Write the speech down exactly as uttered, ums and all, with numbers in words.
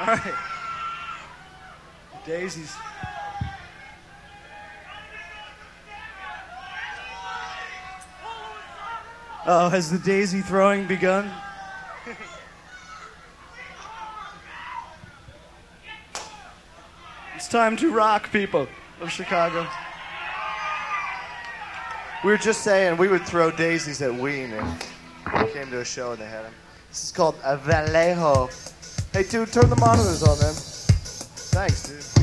right. Daisies. Oh, has the daisy throwing begun? It's time to rock, people of Chicago. We were just saying we would throw daisies at Ween if we came to a show and they had them. This is called a Vallejo. Hey, dude, turn the monitors on, man. Thanks, dude.